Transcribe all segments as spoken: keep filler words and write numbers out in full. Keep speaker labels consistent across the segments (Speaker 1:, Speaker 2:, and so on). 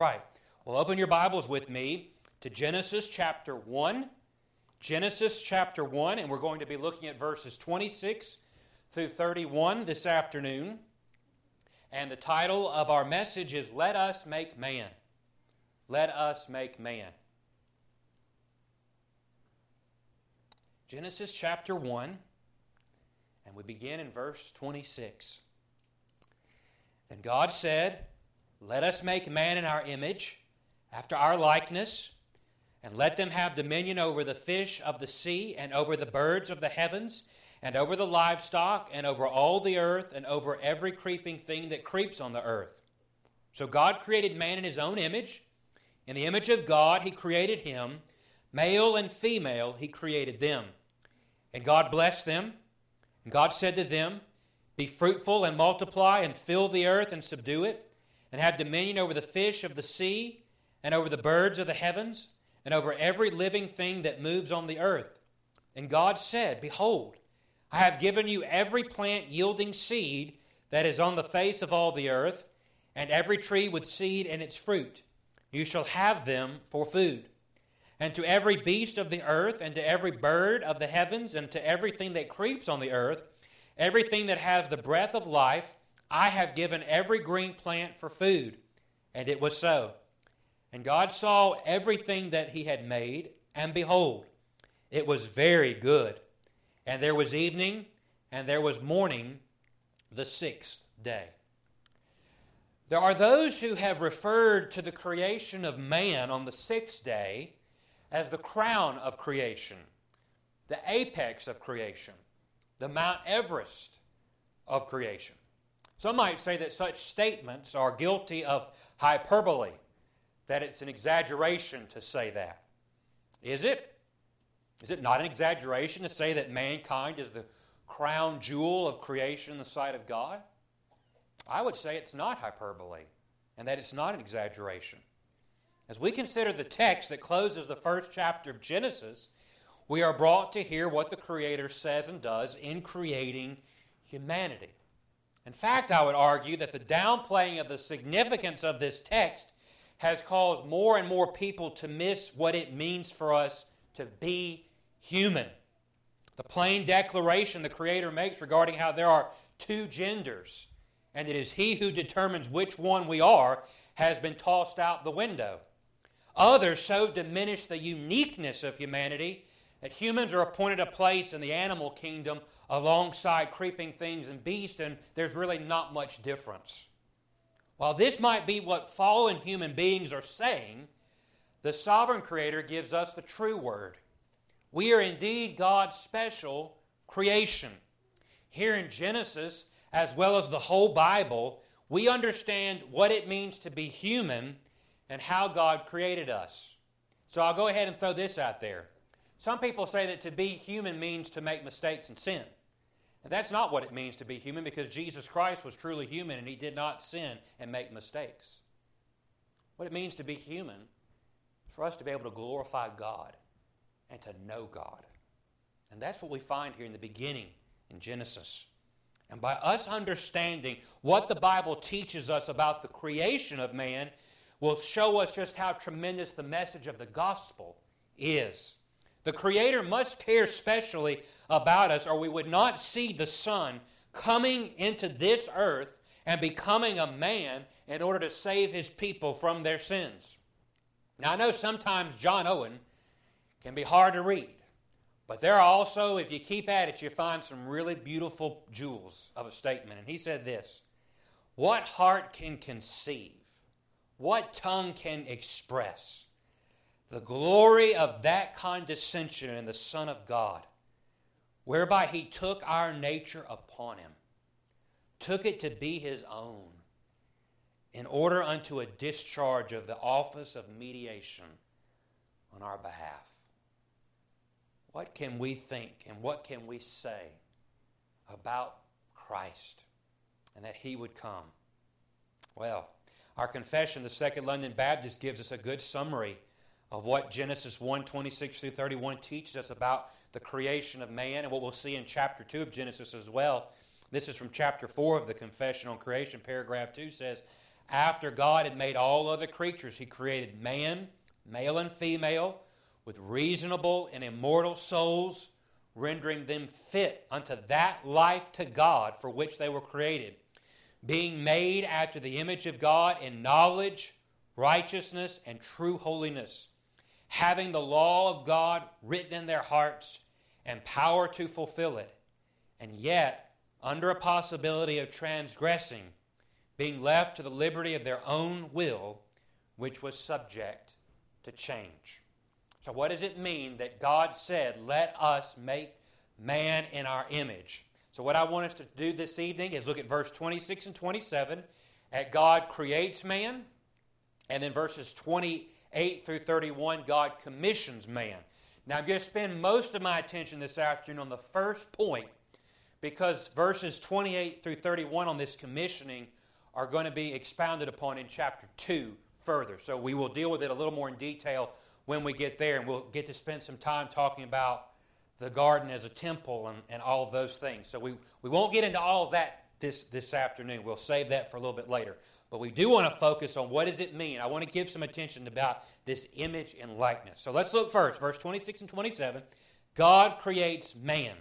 Speaker 1: Right. Well, open your Bibles with me to Genesis chapter one. Genesis chapter one, and we're going to be looking at verses twenty-six through thirty-one this afternoon. And the title of our message is Let Us Make Man. Let Us Make Man. Genesis chapter one, and we begin in verse twenty-six. Then God said, Let us make man in our image, after our likeness, and let them have dominion over the fish of the sea, and over the birds of the heavens, and over the livestock, and over all the earth, and over every creeping thing that creeps on the earth. So God created man in His own image. In the image of God He created him. Male and female He created them. And God blessed them. And God said to them, Be fruitful and multiply, and fill the earth and subdue it, and have dominion over the fish of the sea, and over the birds of the heavens, and over every living thing that moves on the earth. And God said, Behold, I have given you every plant yielding seed that is on the face of all the earth, and every tree with seed in its fruit. You shall have them for food. And to every beast of the earth, and to every bird of the heavens, and to everything that creeps on the earth, everything that has the breath of life, I have given every green plant for food. And it was so. And God saw everything that He had made, and behold, it was very good. And there was evening, and there was morning, the sixth day. There are those who have referred to the creation of man on the sixth day as the crown of creation, the apex of creation, the Mount Everest of creation. Some might say that such statements are guilty of hyperbole, that it's an exaggeration to say that. Is it? Is it not an exaggeration to say that mankind is the crown jewel of creation in the sight of God? I would say it's not hyperbole, and that it's not an exaggeration. As we consider the text that closes the first chapter of Genesis, we are brought to hear what the Creator says and does in creating humanity. In fact, I would argue that the downplaying of the significance of this text has caused more and more people to miss what it means for us to be human. The plain declaration the Creator makes regarding how there are two genders, and it is He who determines which one we are, has been tossed out the window. Others so diminish the uniqueness of humanity that humans are appointed a place in the animal kingdom alongside creeping things and beasts, and there's really not much difference. While this might be what fallen human beings are saying, the sovereign Creator gives us the true word. We are indeed God's special creation. Here in Genesis, as well as the whole Bible, we understand what it means to be human and how God created us. So I'll go ahead and throw this out there. Some people say that to be human means to make mistakes and sin. And that's not what it means to be human, because Jesus Christ was truly human and He did not sin and make mistakes. What it means to be human is for us to be able to glorify God and to know God. And that's what we find here in the beginning in Genesis. And by us understanding what the Bible teaches us about the creation of man will show us just how tremendous the message of the gospel is. The Creator must care specially about us, or we would not see the Son coming into this earth and becoming a man in order to save His people from their sins. Now, I know sometimes John Owen can be hard to read, but there are also, if you keep at it, you find some really beautiful jewels of a statement. And he said this: What heart can conceive? What tongue can express the glory of that condescension in the Son of God, whereby He took our nature upon Him, took it to be His own, in order unto a discharge of the office of mediation on our behalf. What can we think and what can we say about Christ and that He would come? Well, our confession, the Second London Baptist, gives us a good summary of what Genesis one, twenty-six through thirty-one teaches us about the creation of man, and what we'll see in chapter two of Genesis as well. This is from chapter four of the Confession on Creation. Paragraph two says, after God had made all other creatures, He created man, male and female, with reasonable and immortal souls, rendering them fit unto that life to God for which they were created, being made after the image of God in knowledge, righteousness, and true holiness, having the law of God written in their hearts and power to fulfill it, and yet under a possibility of transgressing, being left to the liberty of their own will, which was subject to change. So what does it mean that God said, let us make man in our image? So what I want us to do this evening is look at verse twenty-six and twenty-seven, at God creates man, and then verses twenty-eight through thirty-one, God commissions man. Now I'm going to spend most of my attention this afternoon on the first point, because verses twenty-eight through thirty-one on this commissioning are going to be expounded upon in chapter two further. So we will deal with it a little more in detail when we get there, and we'll get to spend some time talking about the garden as a temple and, and all of those things. So we, we won't get into all of that this, this afternoon. We'll save that for a little bit later. But we do want to focus on what does it mean. I want to give some attention about this image and likeness. So let's look first, verse twenty-six and twenty-seven. God creates man.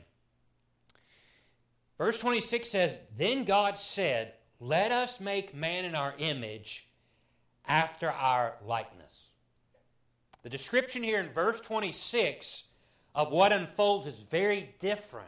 Speaker 1: Verse twenty-six says, then God said, let us make man in our image after our likeness. The description here in verse twenty-six of what unfolds is very different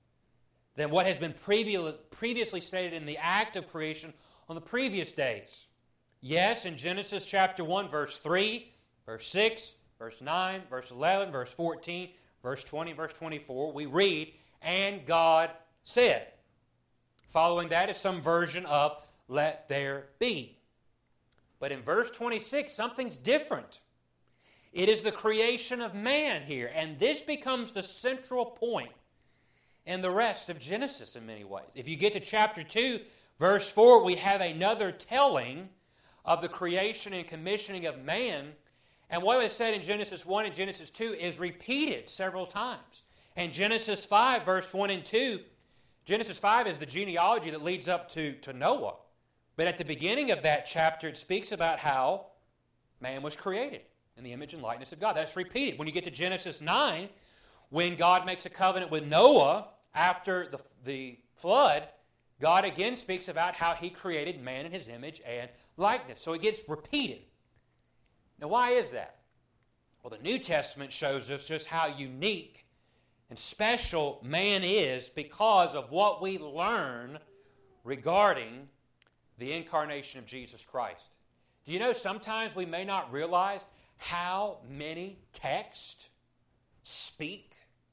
Speaker 1: than what has been previous, previously stated in the act of creation on the previous days. Yes, in Genesis chapter one, verse three, verse six, verse nine, verse eleven, verse fourteen, verse twenty, verse twenty-four, we read, and God said. Following that is some version of let there be. But in verse twenty-six, something's different. It is the creation of man here, and this becomes the central point in the rest of Genesis in many ways. If you get to chapter two, verse four, we have another telling of the creation and commissioning of man, and what was said in Genesis one and Genesis two is repeated several times. In Genesis five, verse one and two, Genesis five is the genealogy that leads up to, to Noah. But at the beginning of that chapter, it speaks about how man was created in the image and likeness of God. That's repeated. When you get to Genesis nine, when God makes a covenant with Noah after the, the flood, God again speaks about how He created man in His image and likeness. So it gets repeated. Now, why is that? Well, the New Testament shows us just how unique and special man is because of what we learn regarding the incarnation of Jesus Christ. Do you know sometimes we may not realize how many texts speak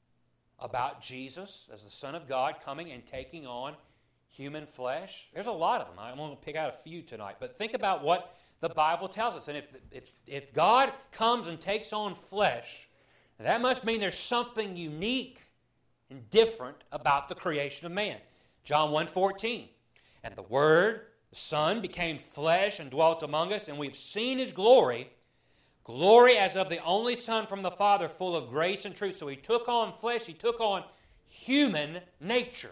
Speaker 1: about Jesus as the Son of God coming and taking on human flesh? There's a lot of them. I'm going to pick out a few tonight. But think about what the Bible tells us. And if, if, if God comes and takes on flesh, that must mean there's something unique and different about the creation of man. John one fourteen, and the Word, the Son, became flesh and dwelt among us, and we've seen His glory, glory as of the only Son from the Father, full of grace and truth. So He took on flesh, He took on human nature.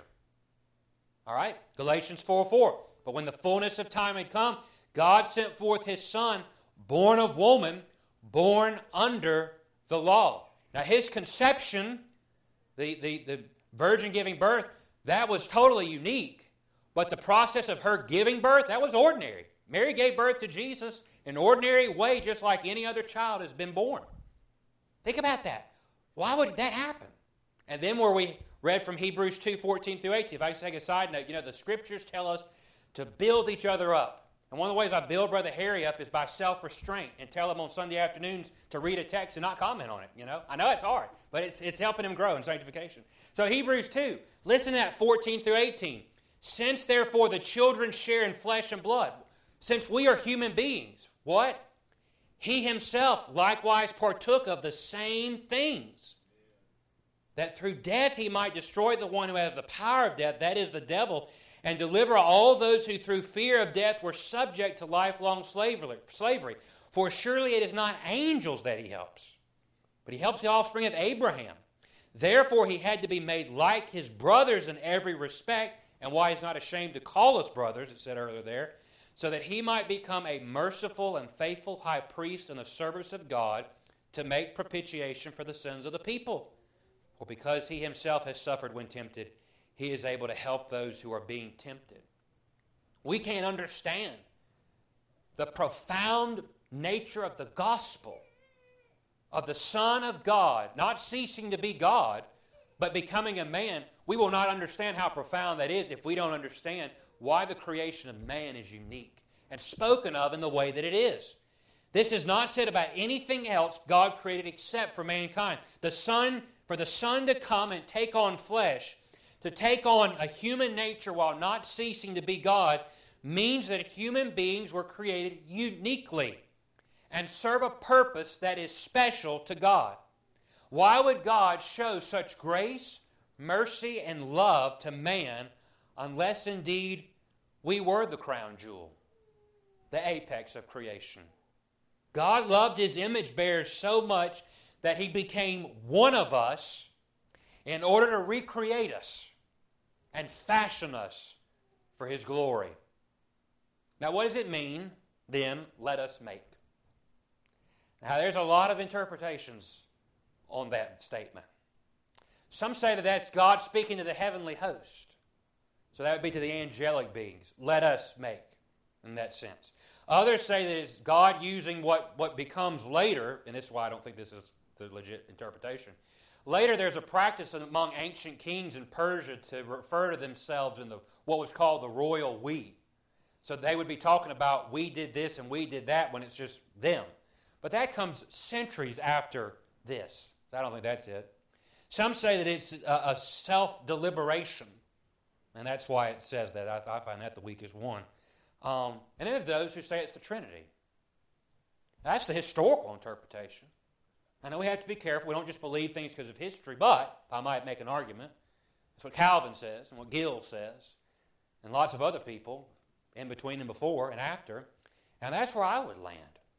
Speaker 1: All right? Galatians four four. But when the fullness of time had come, God sent forth His Son, born of woman, born under the law. Now His conception, the, the, the virgin giving birth, that was totally unique. But the process of her giving birth, that was ordinary. Mary gave birth to Jesus in an ordinary way, just like any other child has been born. Think about that. Why would that happen? And then where we read from Hebrews two fourteen through eighteen, if I can take a side note, you know, the Scriptures tell us to build each other up. And one of the ways I build Brother Harry up is by self-restraint and tell him on Sunday afternoons to read a text and not comment on it, you know. I know it's hard, but it's, it's helping him grow in sanctification. So Hebrews two, listen to that, fourteen through eighteen. Since, therefore, the children share in flesh and blood, since we are human beings, what? He Himself likewise partook of the same things, that through death He might destroy the one who has the power of death, that is the devil, and deliver all those who through fear of death were subject to lifelong slavery. For surely it is not angels that He helps, but He helps the offspring of Abraham. Therefore He had to be made like His brothers in every respect, and why He's not ashamed to call us brothers, it said earlier there, so that he might become a merciful and faithful high priest in the service of God to make propitiation for the sins of the people. For because he himself has suffered when tempted, he is able to help those who are being tempted. We can't understand the profound nature of the gospel of the Son of God, not ceasing to be God, but becoming a man. We will not understand how profound that is if we don't understand why the creation of man is unique and spoken of in the way that it is. This is not said about anything else God created except for mankind. The Son, for the Son to come and take on flesh, to take on a human nature while not ceasing to be God, means that human beings were created uniquely and serve a purpose that is special to God. Why would God show such grace, mercy, and love to man unless indeed we were the crown jewel, the apex of creation? God loved His image bearers so much that He became one of us in order to recreate us and fashion us for His glory. Now, what does it mean, then, let us make? Now, there's a lot of interpretations on that statement. Some say that that's God speaking to the heavenly host. So that would be to the angelic beings. Let us make, in that sense. Others say that it's God using what, what becomes later, and this is why I don't think this is the legit interpretation. Later, there's a practice among ancient kings in Persia to refer to themselves in the what was called the royal we. So they would be talking about we did this and we did that when it's just them. But that comes centuries after this. I don't think that's it. Some say that it's a, a self-deliberation, and that's why it says that. I, I find that the weakest one. Um, and then there's those who say it's the Trinity. That's the historical interpretation. I know we have to be careful. We don't just believe things because of history, but if I might make an argument, that's what Calvin says and what Gill says, and lots of other people in between and before and after, and that's where I would land.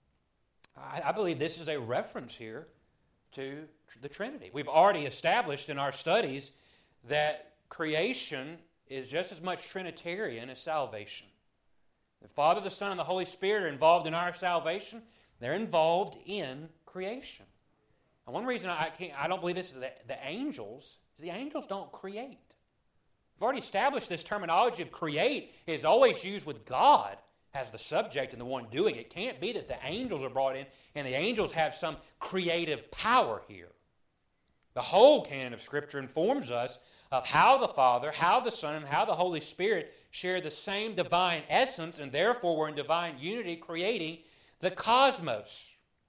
Speaker 1: I, I believe this is a reference here to the Trinity. We've already established in our studies that creation is just as much Trinitarian as salvation. The Father, the Son, and the Holy Spirit are involved in our salvation. They're involved in creation. And one reason I can't, I don't believe this is the, the angels is the angels don't create. We've already established this terminology of create is always used with God as the subject and the one doing it. It can't be that the angels are brought in and the angels have some creative power here. The whole canon of Scripture informs us of how the Father, how the Son, and how the Holy Spirit share the same divine essence and therefore we're in divine unity creating the cosmos.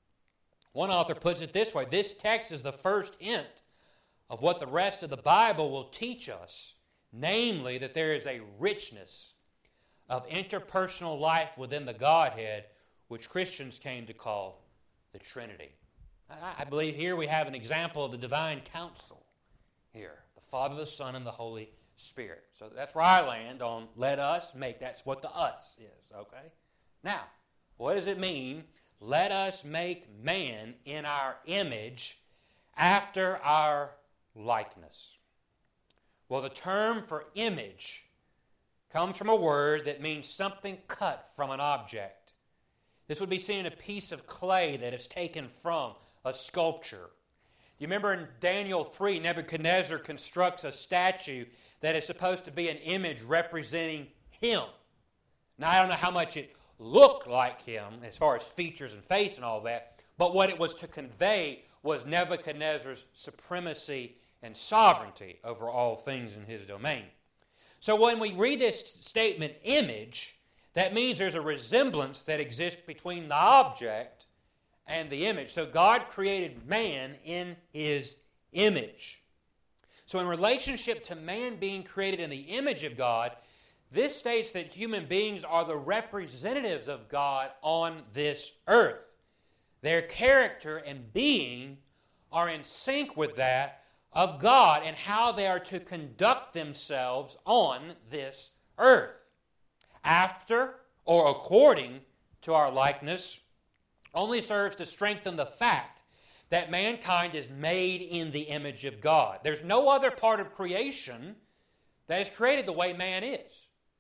Speaker 1: One author puts it this way: this text is the first hint of what the rest of the Bible will teach us, namely that there is a richness of interpersonal life within the Godhead, which Christians came to call the Trinity. I, I believe here we have an example of the divine counsel here, the Father, the Son, and the Holy Spirit. So that's where I land on let us make. That's what the us is, okay? Now, what does it mean? Let us make man in our image after our likeness. Well, the term for image comes from a word that means something cut from an object. This would be seen in a piece of clay that is taken from a sculpture. You remember in Daniel three, Nebuchadnezzar constructs a statue that is supposed to be an image representing him. Now, I don't know how much it looked like him as far as features and face and all that, but what it was to convey was Nebuchadnezzar's supremacy and sovereignty over all things in his domain. So when we read this statement, image, that means there's a resemblance that exists between the object and the image. So God created man in His image. So in relationship to man being created in the image of God, this states that human beings are the representatives of God on this earth. Their character and being are in sync with that of God and how they are to conduct themselves on this earth. After or according to our likeness only serves to strengthen the fact that mankind is made in the image of God. There's no other part of creation that is created the way man is.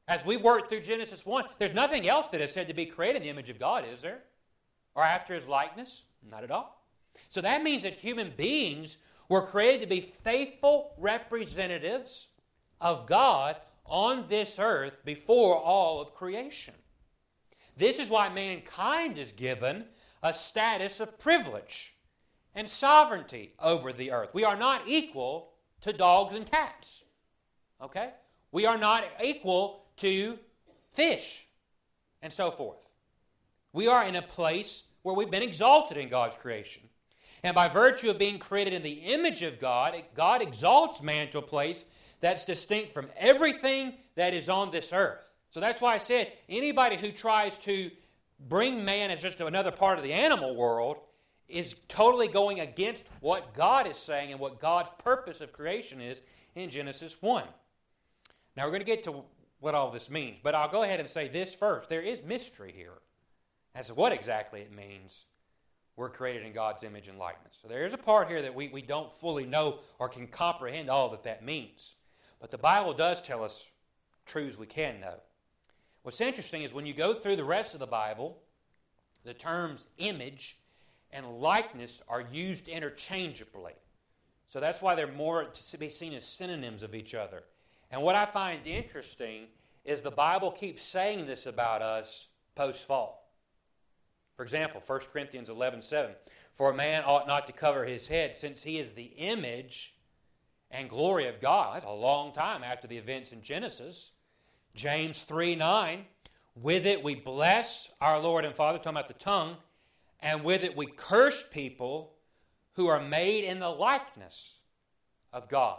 Speaker 1: As we've worked through Genesis one, there's nothing else that is said to be created in the image of God, is there? Or after His likeness? Not at all. So that means that human beings were created to be faithful representatives of God on this earth before all of creation. This is why mankind is given a status of privilege and sovereignty over the earth. We are not equal to dogs and cats. Okay? We are not equal to fish and so forth. We are in a place where we've been exalted in God's creation. And by virtue of being created in the image of God, God exalts man to a place that's distinct from everything that is on this earth. So that's why I said anybody who tries to bring man as just another part of the animal world is totally going against what God is saying and what God's purpose of creation is in Genesis one. Now we're going to get to what all this means, but I'll go ahead and say this first. There is mystery here as to what exactly it means we're created in God's image and likeness. So there is a part here that we, we don't fully know or can comprehend all that that means. But the Bible does tell us truths we can know. What's interesting is when you go through the rest of the Bible, the terms image and likeness are used interchangeably. So that's why they're more to be seen as synonyms of each other. And what I find interesting is the Bible keeps saying this about us post-fall. For example, First Corinthians eleven seven, for a man ought not to cover his head, since he is the image and glory of God. That's a long time after the events in Genesis. James three nine, with it we bless our Lord and Father, talking about the tongue, and with it we curse people who are made in the likeness of God.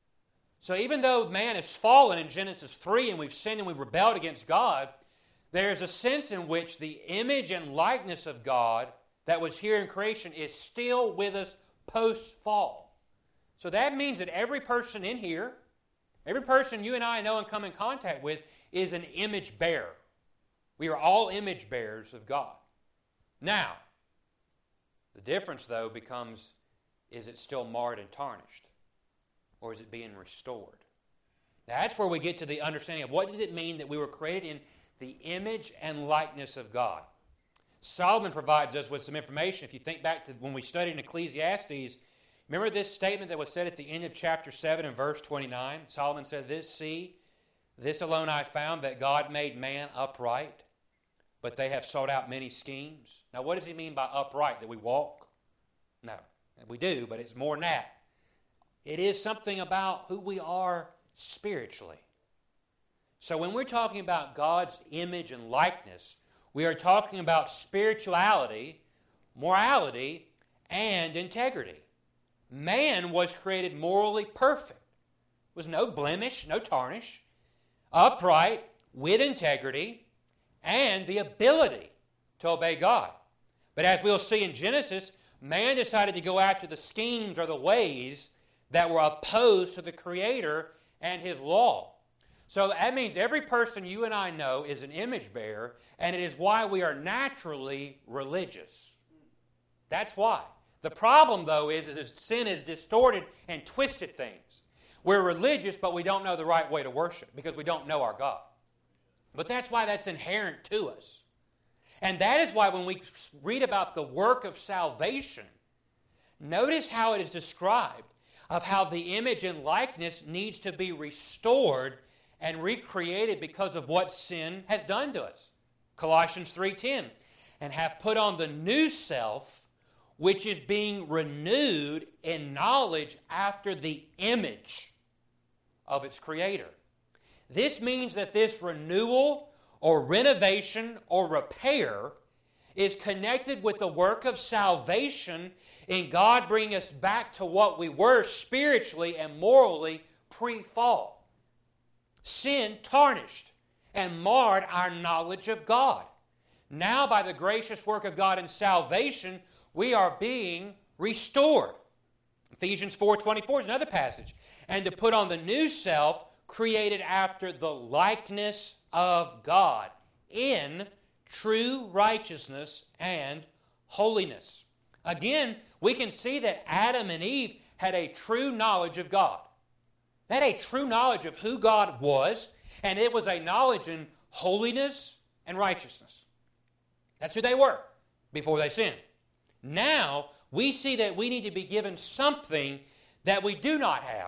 Speaker 1: So even though man has fallen in Genesis three and we've sinned and we've rebelled against God, there's a sense in which the image and likeness of God that was here in creation is still with us post-fall. So that means that every person in here, every person you and I know and come in contact with is an image bearer. We are all image bearers of God. Now, the difference though becomes, is it still marred and tarnished? Or is it being restored? That's where we get to the understanding of what does it mean that we were created in the image and likeness of God. Solomon provides us with some information. If you think back to when we studied in Ecclesiastes, remember this statement that was said at the end of chapter seven and verse twenty-nine? Solomon said, this, see, this alone I found, that God made man upright, but they have sought out many schemes. Now what does he mean by upright? That we walk? No, we do, but it's more than that. It is something about who we are spiritually. So when we're talking about God's image and likeness, we are talking about spirituality, morality, and integrity. Man was created morally perfect. There was no blemish, no tarnish, upright, with integrity, and the ability to obey God. But as we'll see in Genesis, man decided to go after the schemes or the ways that were opposed to the Creator and His law. So that means every person you and I know is an image bearer, and it is why we are naturally religious. That's why. The problem, though, is, is that sin has distorted and twisted things. We're religious, but we don't know the right way to worship because we don't know our God. But that's why that's inherent to us. And that is why when we read about the work of salvation, notice how it is described of how the image and likeness needs to be restored and recreated because of what sin has done to us. Colossians three ten, and have put on the new self, which is being renewed in knowledge after the image of its Creator. This means that this renewal or renovation or repair is connected with the work of salvation in God bringing us back to what we were spiritually and morally pre-fall. Sin tarnished and marred our knowledge of God. Now, by the gracious work of God in salvation, we are being restored. Ephesians four twenty-four is another passage. And to put on the new self, created after the likeness of God, in true righteousness and holiness. Again, we can see that Adam and Eve had a true knowledge of God. They had a true knowledge of who God was And it was a knowledge in holiness and righteousness. That's who they were before they sinned. Now, we see that we need to be given something that we do not have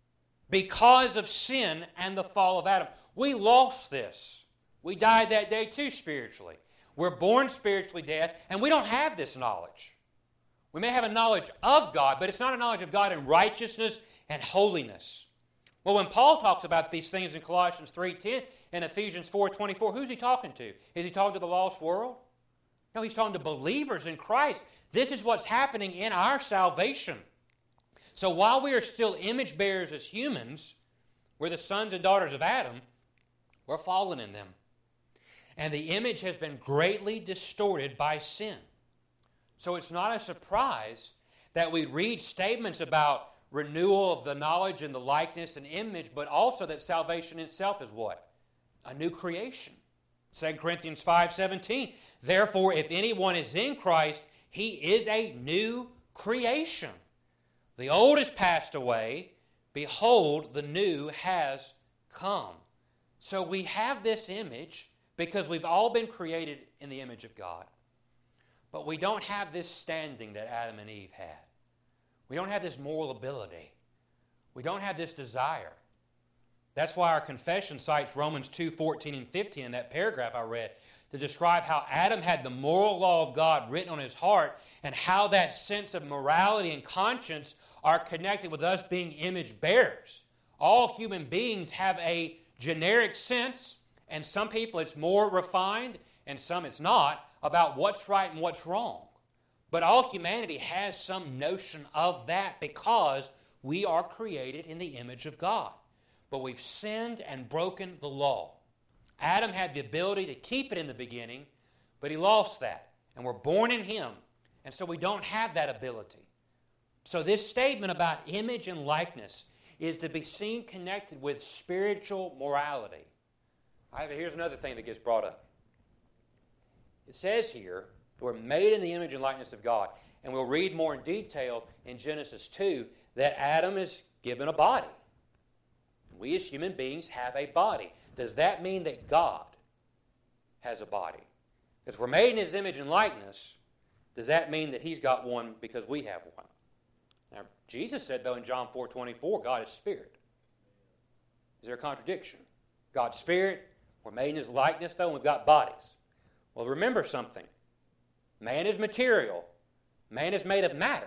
Speaker 1: because of sin and the fall of Adam. We lost this. We died that day too spiritually. We're born spiritually dead, and we don't have this knowledge. We may have a knowledge of God, but it's not a knowledge of God in righteousness and holiness. Well, when Paul talks about these things in Colossians three ten and Ephesians four twenty-four, who's he talking to? Is he talking to the lost world? No, he's talking to believers in Christ. This is what's happening in our salvation. So while we are still image bearers as humans, we're the sons and daughters of Adam, we're fallen in them. And the image has been greatly distorted by sin. So it's not a surprise that we read statements about renewal of the knowledge and the likeness and image, but also that salvation itself is what? A new creation. Second Corinthians five seventeen. Therefore, if anyone is in Christ, he is a new creation. The old has passed away. Behold, the new has come. So we have this image because we've all been created in the image of God. But we don't have this standing that Adam and Eve had. We don't have this moral ability. We don't have this desire. That's why our confession cites Romans two fourteen and fifteen in that paragraph I read to describe how Adam had the moral law of God written on his heart and how that sense of morality and conscience are connected with us being image bearers. All human beings have a generic sense, and some people it's more refined and some it's not, about what's right and what's wrong. But all humanity has some notion of that because we are created in the image of God. But we've sinned and broken the law. Adam had the ability to keep it in the beginning, but he lost that. And we're born in him, and so we don't have that ability. So this statement about image and likeness is to be seen connected with spiritual morality. Right, here's another thing that gets brought up. It says here, we're made in the image and likeness of God. And we'll read more in detail in Genesis two that Adam is given a body. We as human beings have a body. Does that mean that God has a body? Because we're made in his image and likeness, does that mean that he's got one because we have one? Now, Jesus said, though, in John four twenty-four, God is spirit. Is there a contradiction? God's spirit, we're made in his likeness, though, and we've got bodies. Well, remember something. Man is material. Man is made of matter.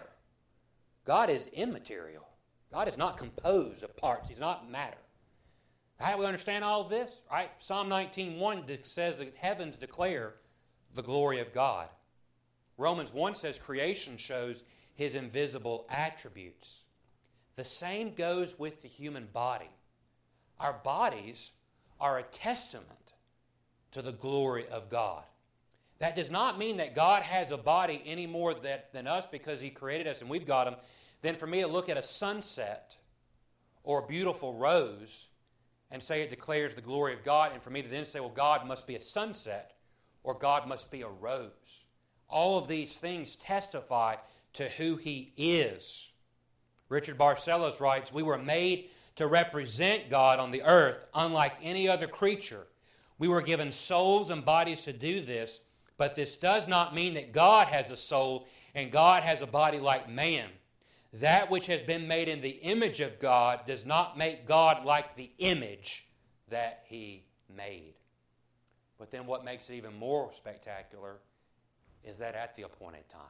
Speaker 1: God is immaterial. God is not composed of parts. He's not matter. How do we understand all of this? Right? Psalm nineteen one says the heavens declare the glory of God. Romans one says creation shows his invisible attributes. The same goes with the human body. Our bodies are a testament to the glory of God. That does not mean that God has a body any more that, than us because he created us and we've got him. Then for me to look at a sunset or a beautiful rose and say it declares the glory of God, and for me to then say, well, God must be a sunset or God must be a rose. All of these things testify to who he is. Richard Barcellos writes, we were made to represent God on the earth unlike any other creature. We were given souls and bodies to do this, but this does not mean that God has a soul and God has a body like man. That which has been made in the image of God does not make God like the image that he made. But then what makes it even more spectacular is that at the appointed time,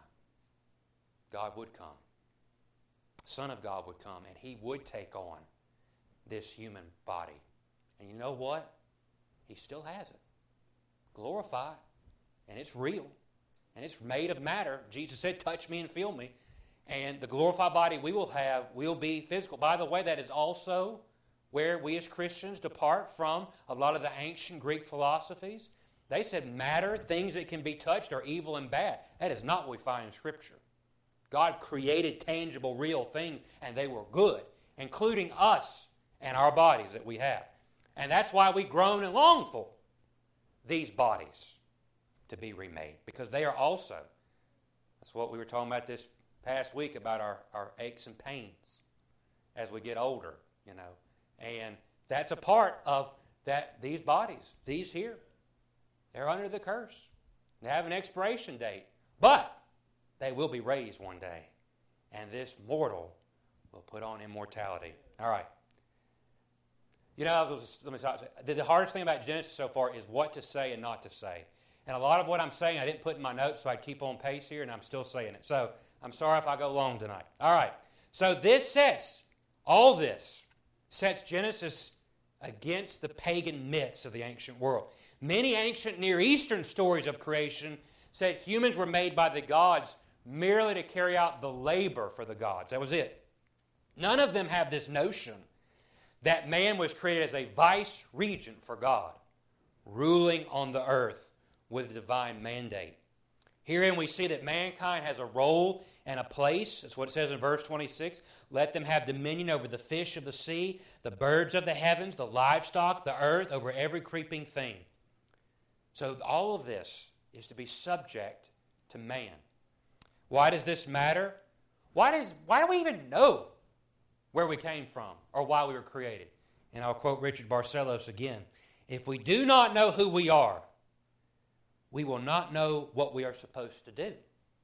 Speaker 1: God would come. The Son of God would come, and he would take on this human body. And you know what? He still has it. Glorified. And it's real. And it's made of matter. Jesus said, touch me and feel me. And the glorified body we will have will be physical. By the way, that is also where we as Christians depart from a lot of the ancient Greek philosophies. They said matter, things that can be touched, are evil and bad. That is not what we find in Scripture. God created tangible, real things, and they were good, including us and our bodies that we have. And that's why we groan and long for these bodies to be remade, because they are also, that's what we were talking about this past week about our, our aches and pains as we get older, you know. And that's a part of that these bodies, these here, they're under the curse. They have an expiration date. But they will be raised one day. And this mortal will put on immortality. All right. You know, let me talk, the hardest thing about Genesis so far is what to say and not to say. And a lot of what I'm saying I didn't put in my notes, so I'd keep on pace here, and I'm still saying it. So I'm sorry if I go long tonight. All right. So this sets, all this sets Genesis against the pagan myths of the ancient world. Many ancient Near Eastern stories of creation said humans were made by the gods merely to carry out the labor for the gods. That was it. None of them have this notion that man was created as a vice-regent for God, ruling on the earth with a divine mandate. Herein we see that mankind has a role and a place. That's what it says in verse twenty-six. Let them have dominion over the fish of the sea, the birds of the heavens, the livestock, the earth, over every creeping thing. So all of this is to be subject to man. Why does this matter? Why does why do we even know where we came from or why we were created? And I'll quote Richard Barcellos again. If we do not know who we are, we will not know what we are supposed to do.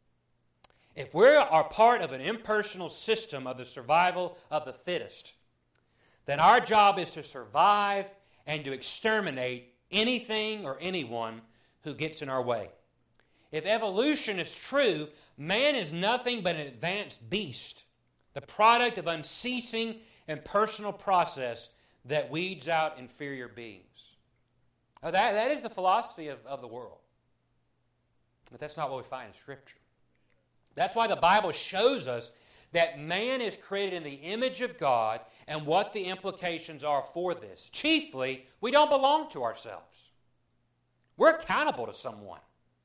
Speaker 1: If we are part of an impersonal system of the survival of the fittest, then our job is to survive and to exterminate anything or anyone who gets in our way. If evolution is true, man is nothing but an advanced beast, the product of unceasing and personal process that weeds out inferior beings. Now that, that is the philosophy of, of the world. But that's not what we find in Scripture. That's why the Bible shows us that man is created in the image of God and what the implications are for this. Chiefly, we don't belong to ourselves. We're accountable to someone.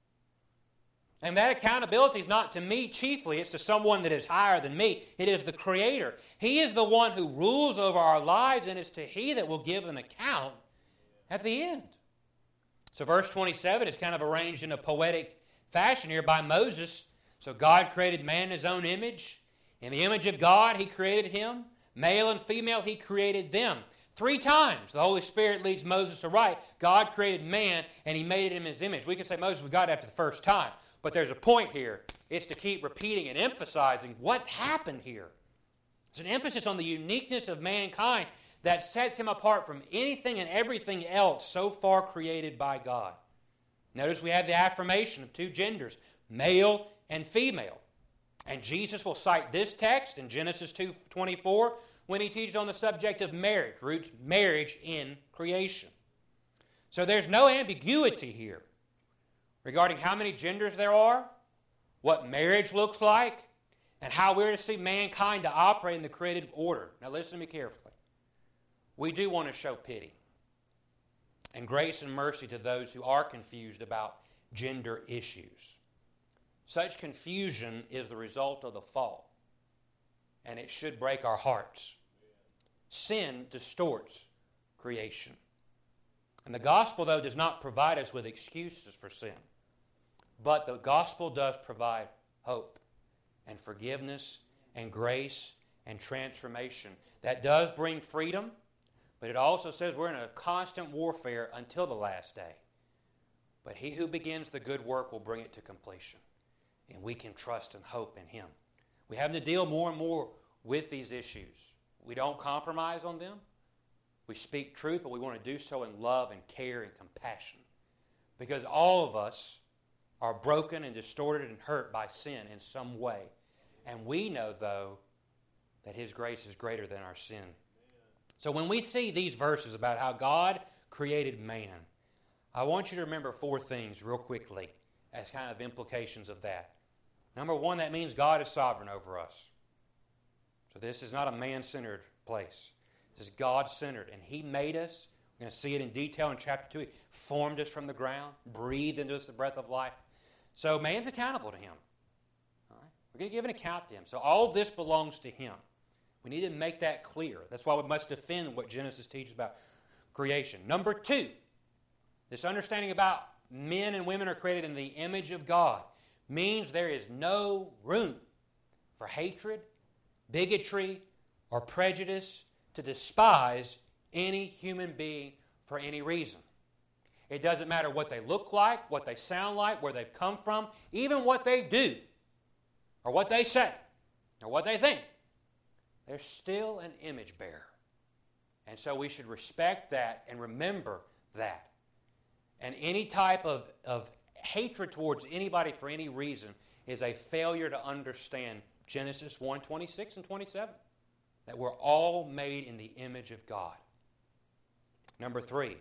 Speaker 1: And that accountability is not to me chiefly, it's to someone that is higher than me. It is the Creator. He is the one who rules over our lives, and it's to He that will give an account at the end. So verse twenty-seven is kind of arranged in a poetic fashion here by Moses. So God created man in His own image. In the image of God, He created him. Male and female, He created them. Three times the Holy Spirit leads Moses to write, God created man, and He made it in His image. We can say, Moses, we got it after the first time. But there's a point here. It's to keep repeating and emphasizing what's happened here. It's an emphasis on the uniqueness of mankind that sets him apart from anything and everything else so far created by God. Notice we have the affirmation of two genders, male and female. And Jesus will cite this text in Genesis two twenty-four when He teaches on the subject of marriage, roots marriage in creation. So there's no ambiguity here regarding how many genders there are, what marriage looks like, and how we're to see mankind to operate in the created order. Now listen to me carefully. We do want to show pity and grace and mercy to those who are confused about gender issues. Such confusion is the result of the fall, and it should break our hearts. Sin distorts creation. And the gospel, though, does not provide us with excuses for sin. But the gospel does provide hope and forgiveness and grace and transformation. That does bring freedom, but it also says we're in a constant warfare until the last day. But He who begins the good work will bring it to completion. And we can trust and hope in Him. We have to deal more and more with these issues. We don't compromise on them. We speak truth, but we want to do so in love and care and compassion. Because all of us are broken and distorted and hurt by sin in some way. And we know, though, that His grace is greater than our sin. So when we see these verses about how God created man, I want you to remember four things real quickly as kind of implications of that. Number one, that means God is sovereign over us. So this is not a man-centered place. This is God-centered, and He made us. We're going to see it in detail in chapter two. He formed us from the ground, breathed into us the breath of life. So man's accountable to Him. All right? We're going to give an account to Him. So all of this belongs to Him. We need to make that clear. That's why we must defend what Genesis teaches about creation. Number two, this understanding about men and women are created in the image of God means there is no room for hatred, bigotry, or prejudice to despise any human being for any reason. It doesn't matter what they look like, what they sound like, where they've come from, even what they do, or what they say, or what they think. They're still an image bearer. And so we should respect that and remember that. And any type of, of hatred towards anybody for any reason is a failure to understand Genesis one, twenty-six and twenty-seven. That we're all made in the image of God. Number three,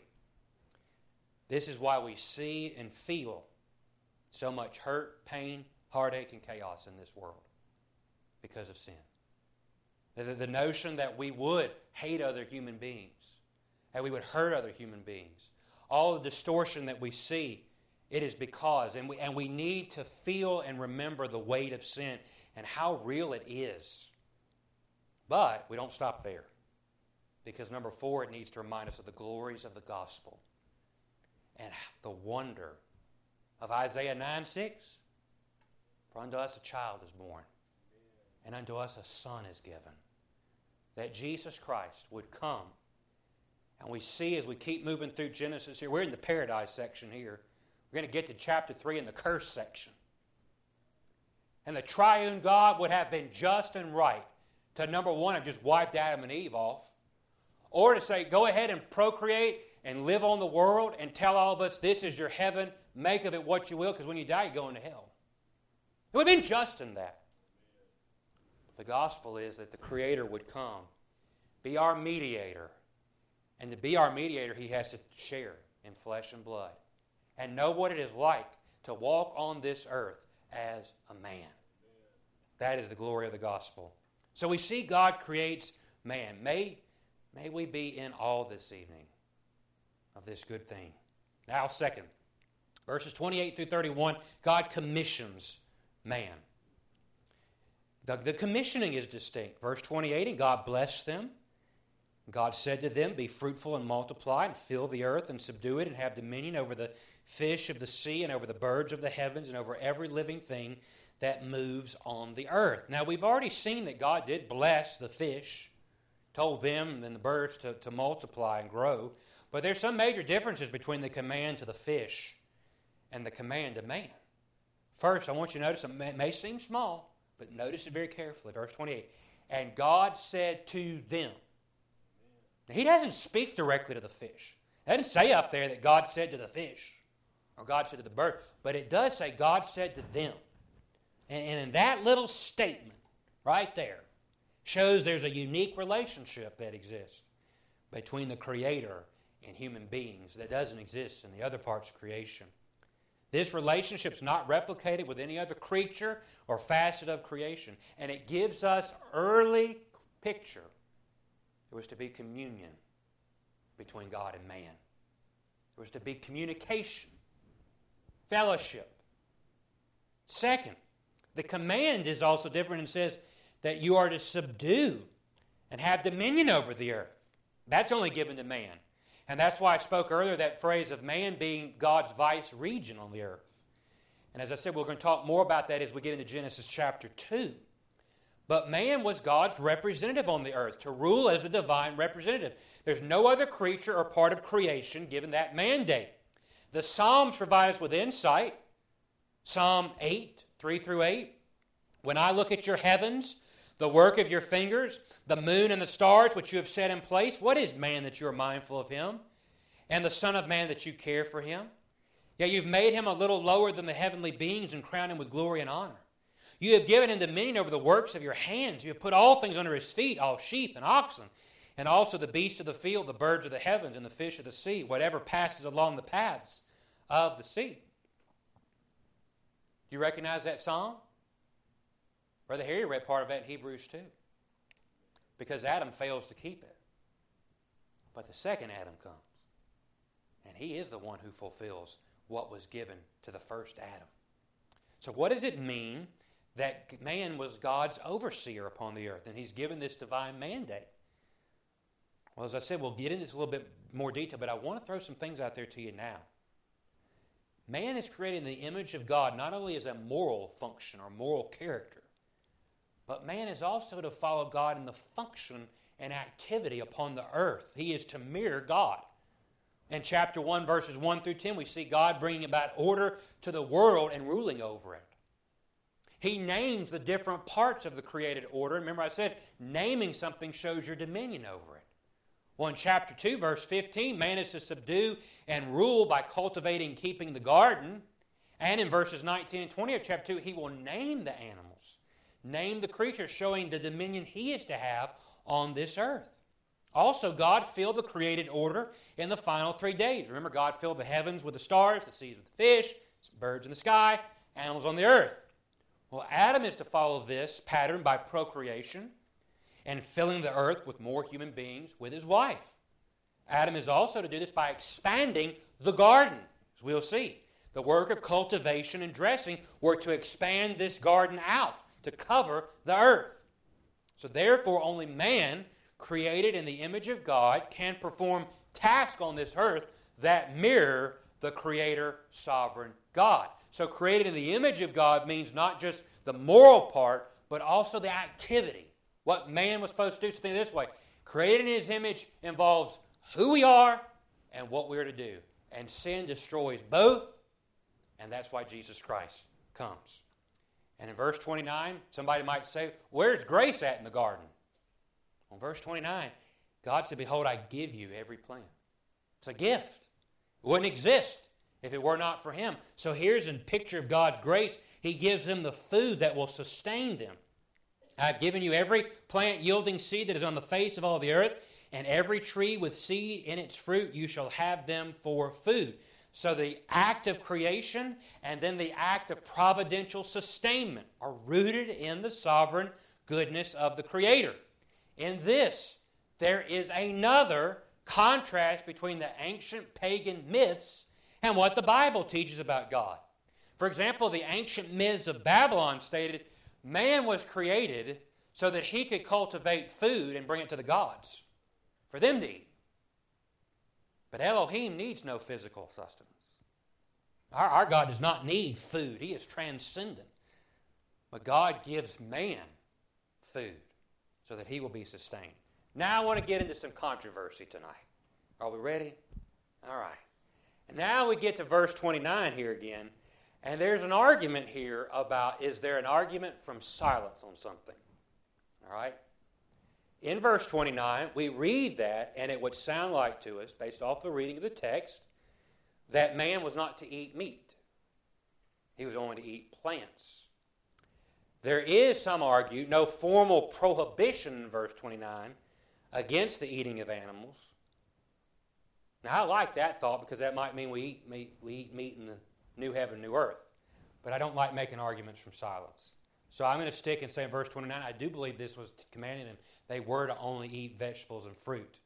Speaker 1: this is why we see and feel so much hurt, pain, heartache, and chaos in this world. Because of sin. The, the notion that we would hate other human beings, that we would hurt other human beings, all the distortion that we see, it is because, and we, and we need to feel and remember the weight of sin and how real it is. But we don't stop there. Because number four, it needs to remind us of the glories of the gospel and the wonder of Isaiah nine six. For unto us a child is born, and unto us a son is given. That Jesus Christ would come. And we see as we keep moving through Genesis here, we're in the paradise section here. We're going to get to chapter three in the curse section. And the triune God would have been just and right to, number one, have just wiped Adam and Eve off. Or to say, go ahead and procreate and live on the world and tell all of us, this is your heaven, make of it what you will, because when you die, you go into hell. It would have been just in that. The gospel is that the Creator would come, be our mediator. And to be our mediator, He has to share in flesh and blood. And know what it is like to walk on this earth as a man. That is the glory of the gospel. So we see God creates man. May, may we be in awe this evening of this good thing. Now, second, verses twenty-eight through thirty-one, God commissions man. The, the commissioning is distinct. Verse twenty-eight, and God blessed them. God said to them, be fruitful and multiply, and fill the earth and subdue it, and have dominion over the fish of the sea, and over the birds of the heavens, and over every living thing that moves on the earth. Now, we've already seen that God did bless the fish, told them and the birds to, to multiply and grow. But there's some major differences between the command to the fish and the command to man. First, I want you to notice, it may seem small, but notice it very carefully. Verse twenty-eight, and God said to them. Now, He doesn't speak directly to the fish. It doesn't say up there that God said to the fish or God said to the bird, but it does say God said to them. And, and in that little statement right there shows there's a unique relationship that exists between the Creator and human beings that doesn't exist in the other parts of creation. This relationship is not replicated with any other creature or facet of creation. And it gives us early picture. There was to be communion between God and man. There was to be communication, fellowship. Second, the command is also different and says that you are to subdue and have dominion over the earth. That's only given to man. And that's why I spoke earlier that phrase of man being God's vice regent on the earth. And as I said, we're going to talk more about that as we get into Genesis chapter two. But man was God's representative on the earth, to rule as a divine representative. There's no other creature or part of creation given that mandate. The Psalms provide us with insight. Psalm eight, three through eight. When I look at your heavens, the work of your fingers, the moon and the stars which you have set in place, what is man that you are mindful of him? And the Son of Man that you care for him? Yet you've made him a little lower than the heavenly beings and crowned him with glory and honor. You have given him dominion over the works of your hands. You have put all things under his feet, all sheep and oxen, and also the beasts of the field, the birds of the heavens, and the fish of the sea, whatever passes along the paths of the sea. Do you recognize that psalm? Brother Harry read part of that in Hebrews two. Because Adam fails to keep it. But the second Adam comes. And he is the one who fulfills what was given to the first Adam. So what does it mean that man was God's overseer upon the earth, and he's given this divine mandate? Well, as I said, we'll get into this a little bit more detail, but I want to throw some things out there to you now. Man is created in the image of God, not only as a moral function or moral character, but man is also to follow God in the function and activity upon the earth. He is to mirror God. In chapter one, verses one through ten, we see God bringing about order to the world and ruling over it. He names the different parts of the created order. Remember I said, naming something shows your dominion over it. Well, in chapter two, verse fifteen, man is to subdue and rule by cultivating and keeping the garden. And in verses nineteen and twenty of chapter two, he will name the animals, name the creatures, showing the dominion he is to have on this earth. Also, God filled the created order in the final three days. Remember, God filled the heavens with the stars, the seas with the fish, birds in the sky, animals on the earth. Well, Adam is to follow this pattern by procreation and filling the earth with more human beings with his wife. Adam is also to do this by expanding the garden, as we'll see. The work of cultivation and dressing were to expand this garden out, to cover the earth. So therefore, only man, created in the image of God, can perform tasks on this earth that mirror the Creator, sovereign God. So created in the image of God means not just the moral part, but also the activity. What man was supposed to do, so think this way. Created in His image involves who we are and what we are to do. And sin destroys both, and that's why Jesus Christ comes. And in verse twenty-nine, somebody might say, where's grace at in the garden? On verse twenty-nine, God said, behold, I give you every plant. It's a gift. It wouldn't exist if it were not for Him. So here's a picture of God's grace. He gives them the food that will sustain them. I've given you every plant yielding seed that is on the face of all the earth, and every tree with seed in its fruit, you shall have them for food. So the act of creation and then the act of providential sustainment are rooted in the sovereign goodness of the Creator. In this, there is another contrast between the ancient pagan myths and what the Bible teaches about God. For example, the ancient myths of Babylon stated man was created so that he could cultivate food and bring it to the gods for them to eat. But Elohim needs no physical sustenance. Our, our God does not need food. He is transcendent. But God gives man food so that he will be sustained. Now I want to get into some controversy tonight. Are we ready? All right. And now we get to verse twenty-nine here again. And there's an argument here about, is there an argument from silence on something? All right? In verse twenty-nine, we read that, and it would sound like to us, based off the reading of the text, that man was not to eat meat. He was only to eat plants. There is, some argue, no formal prohibition in verse twenty-nine against the eating of animals. Now, I like that thought because that might mean we eat meat, we eat meat in the new heaven, new earth. But I don't like making arguments from silence. So I'm going to stick and say in verse twenty-nine, I do believe this was commanding them. They were to only eat vegetables and fruit.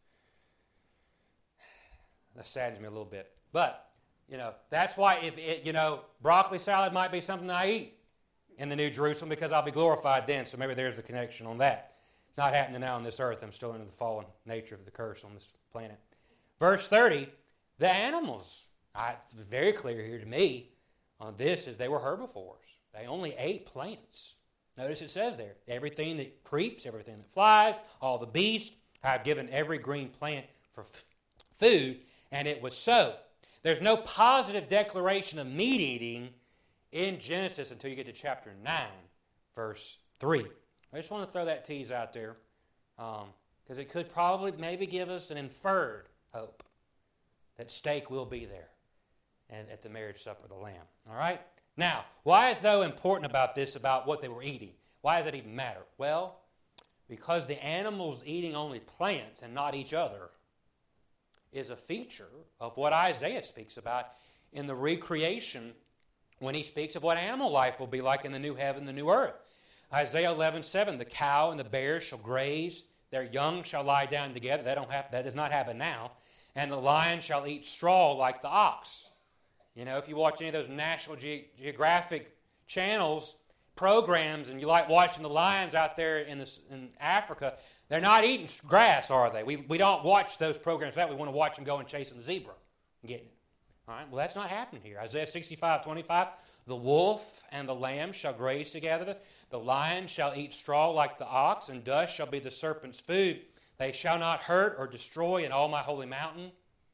Speaker 1: That saddens me a little bit. But, you know, that's why if it, you know, broccoli salad might be something I eat in the New Jerusalem because I'll be glorified then. So maybe there's the connection on that. It's not happening now on this earth. I'm still under the fallen nature of the curse on this planet. Verse thirty, the animals. I, it's very clear here to me on this is they were herbivores. They only ate plants. Notice it says there, everything that creeps, everything that flies, all the beasts, I've given every green plant for f- food, and it was so. There's no positive declaration of meat eating in Genesis until you get to chapter nine, verse three. I just want to throw that tease out there because um, it could probably maybe give us an inferred hope that steak will be there and at the marriage supper of the Lamb. All right? Now, why is though important about this, about what they were eating? Why does it even matter? Well, because the animals eating only plants and not each other is a feature of what Isaiah speaks about in the recreation when he speaks of what animal life will be like in the new heaven, the new earth. Isaiah eleven seven, the cow and the bear shall graze, their young shall lie down together. That, don't happen, that does not happen now. And the lion shall eat straw like the ox. You know, if you watch any of those National Ge- Geographic channels, programs, and you like watching the lions out there in, this, in Africa, they're not eating grass, are they? We, we don't watch those programs for that. We want to watch them go and chasing the zebra and getting it. All right, well, that's not happening here. Isaiah sixty-five twenty-five, the wolf and the lamb shall graze together. The lion shall eat straw like the ox, and dust shall be the serpent's food. They shall not hurt or destroy in all my holy mountain.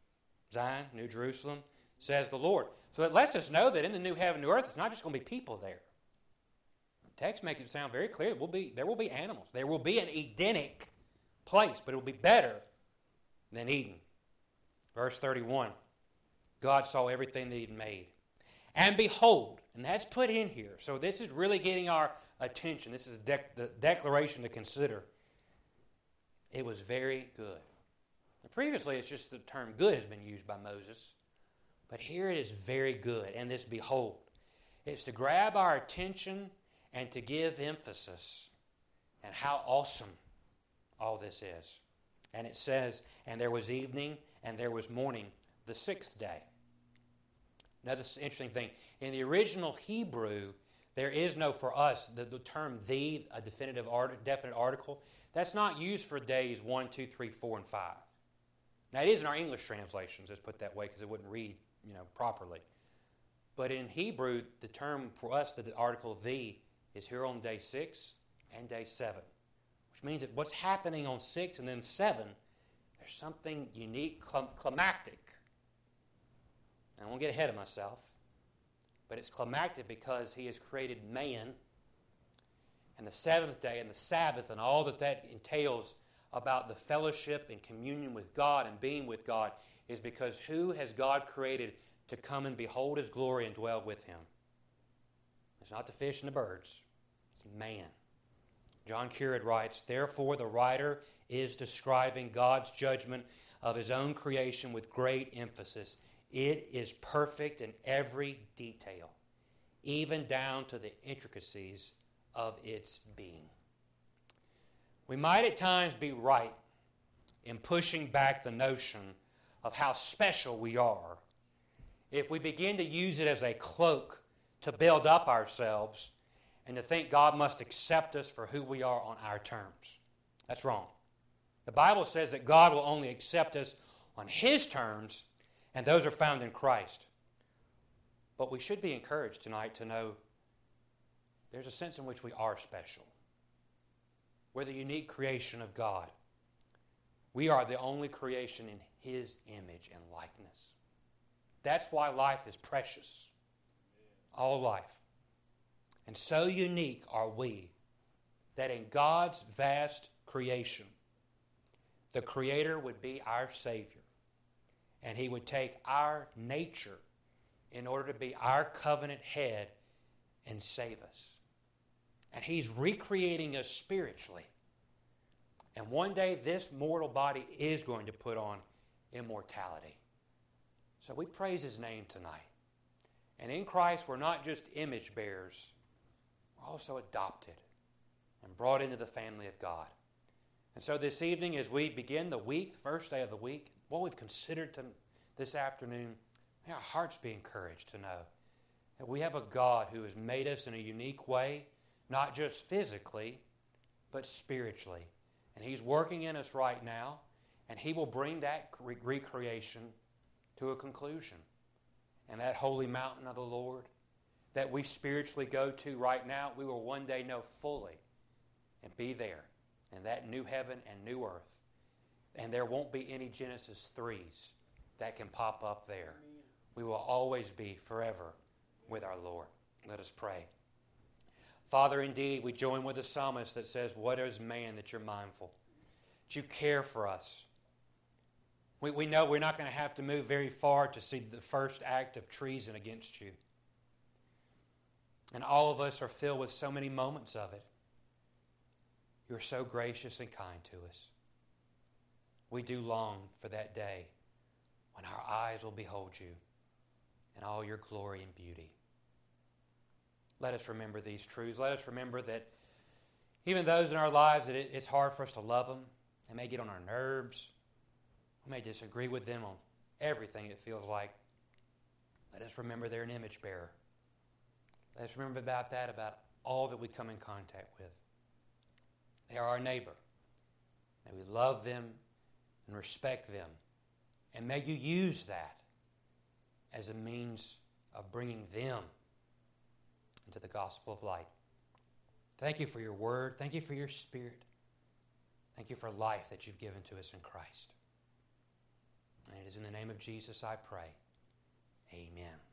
Speaker 1: Zion, New Jerusalem, says the Lord. So it lets us know that in the new heaven and new earth, it's not just going to be people there. The text makes it sound very clear. There will be, there will be animals. There will be an Edenic place, but it will be better than Eden. Verse thirty-one, God saw everything that He had made. And behold, and that's put in here. So this is really getting our attention. This is a dec- the declaration to consider. It was very good. Now, previously, it's just the term good has been used by Moses. But here it is very good. And this behold, it's to grab our attention and to give emphasis and how awesome all this is. And it says, and there was evening and there was morning the sixth day. Another interesting thing. In the original Hebrew, there is no, for us, the, the term the, a definitive art, definite article, that's not used for days one, two, three, four, and five. Now, it is in our English translations, let's put it that way, because it wouldn't read, you know, properly. But in Hebrew, the term for us, the article the, is here on day six and day seven. Which means that what's happening on six and then seven, there's something unique, climactic. I won't get ahead of myself, but it's climactic because He has created man, and the seventh day and the Sabbath and all that that entails about the fellowship and communion with God and being with God is because who has God created to come and behold His glory and dwell with Him? It's not the fish and the birds. It's man. John Currid writes, therefore the writer is describing God's judgment of His own creation with great emphasis. It is perfect in every detail, even down to the intricacies of its being. We might at times be right in pushing back the notion of how special we are if we begin to use it as a cloak to build up ourselves and to think God must accept us for who we are on our terms. That's wrong. The Bible says that God will only accept us on His terms, and those are found in Christ. But we should be encouraged tonight to know there's a sense in which we are special. We're the unique creation of God. We are the only creation in His image and likeness. That's why life is precious. All life. And so unique are we that in God's vast creation, the Creator would be our Savior. And He would take our nature in order to be our covenant head and save us. And He's recreating us spiritually. And one day this mortal body is going to put on immortality. So we praise His name tonight. And in Christ we're not just image bearers. We're also adopted and brought into the family of God. And so this evening as we begin the week, the first day of the week, what we've considered to this afternoon, may our hearts be encouraged to know that we have a God who has made us in a unique way, not just physically, but spiritually. And He's working in us right now, and He will bring that re- recreation to a conclusion. And that holy mountain of the Lord that we spiritually go to right now, we will one day know fully and be there in that new heaven and new earth. And there won't be any Genesis threes that can pop up there. We will always be forever with our Lord. Let us pray. Father, indeed, we join with the psalmist that says, what is man that you're mindful? That you care for us. We, we know we're not going to have to move very far to see the first act of treason against you. And all of us are filled with so many moments of it. You're so gracious and kind to us. We do long for that day when our eyes will behold you in all your glory and beauty. Let us remember these truths. Let us remember that even those in our lives that it, it's hard for us to love them. They may get on our nerves. We may disagree with them on everything it feels like. Let us remember they're an image bearer. Let us remember about that, about all that we come in contact with. They are our neighbor. May we love them and respect them. And may you use that as a means of bringing them into the gospel of light. Thank you for your word. Thank you for your Spirit. Thank you for life that you've given to us in Christ. And it is in the name of Jesus I pray. Amen.